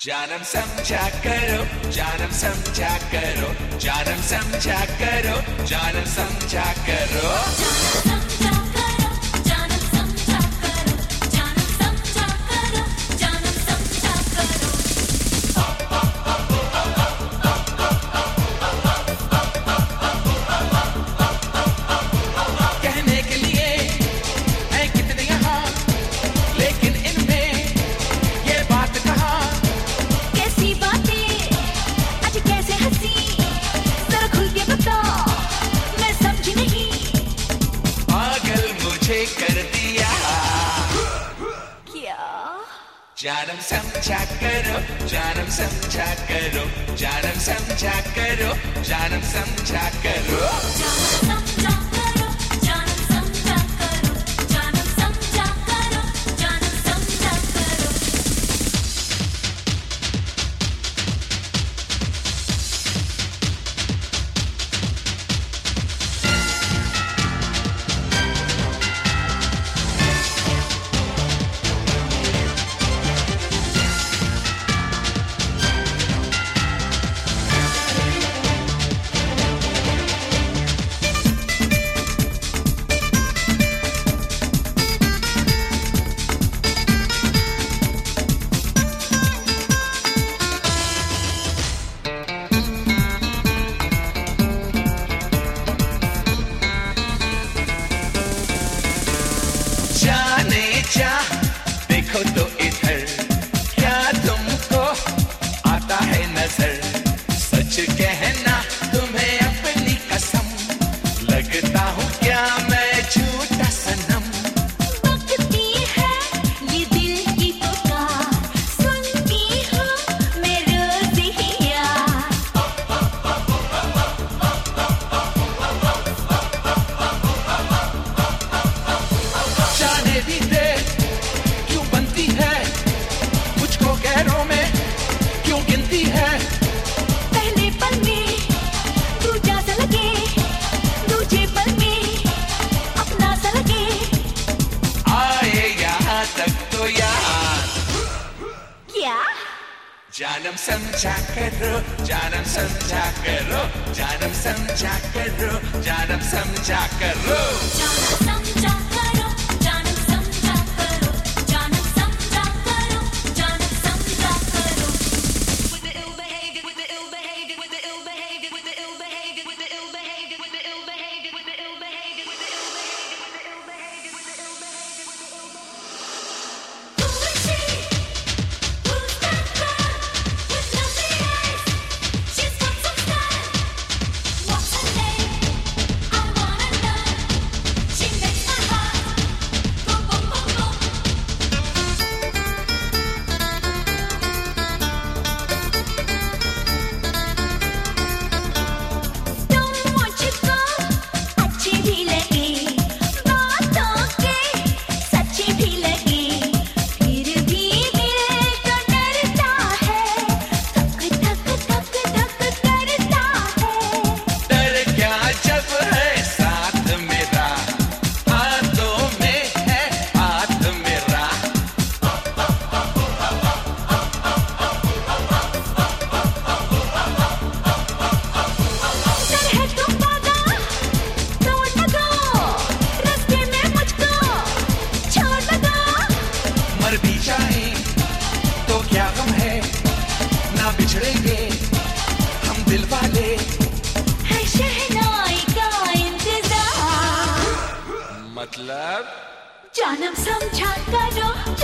जानम समझा करो, जानम समझा करो, जानम समझा करो, जानम समझा करो, जानम समझा करो, जानम समझा करो, जानम समझा करो, कहने के लिए है कितने यहाँ, लेकिन इनमें ये बात कहाँ। कैसी बातें आज कैसे हंसी, जरा खुल के बता, मैं समझी नहीं। पागल मुझे कर दिया क्या? जानम समझा करो, जानम समझा करो, जानम समझा करो, जानम समझा करो, जानम समझा करो, जानम समझा करो, जानम समझा करो, जानम समझा करो। जाने जा देखो तो इधर, क्या तुमको आता है नजर, सच कहना तुम्हें अपनी कसम, लगता हूँ क्या मैं झूठा सनम। बकती है ये दिल की पुकार, सुनती हूँ मैं रोज ही यार। जाने भी दे क्यों बनती है, मुझको गैरों में क्यों गिनती है। पहले पल में दूजा सा लगे, दूजे पल में अपना सा लगे। आए यहाँ तक तो यार, क्या? जानम समझा करो, जानम समझा करो, जानम समझा करो, जानम समझा करो, जानम समझा करो, जानम समझा करो, जानम समझा करो, जानम समझा करो। With the ill behavior, with the ill behavior, with the ill behavior, with the ill behavior, with the ill behavior, with the ill behavior, with the ill behavior, with the ill behavior, with the ill behavior, with the ill behavior, with the ill behavior, with the ill behavior. Who is she? Who's that girl with lovely eyes? She's got some style. What's her name? I wanna know. She makes my heart go boom boom boom. तुम मुझको अच्छी भी लगी, बातों के सच्ची भी लगी, फिर भी दिल तो डरता है, धक धक धक धक करता है। डर क्या जब है साथ मेरा, हाथों में है हाथ मेरा। डर है तुम पागा, तोड़ न दो, रास्ते में मुझको छोड़ न दो। मर भी जाए तो क्या गम है, ना बिछड़ेंगे हम दिल वाले। है शहनाई का इंतजार, मतलब जानम समझा करो,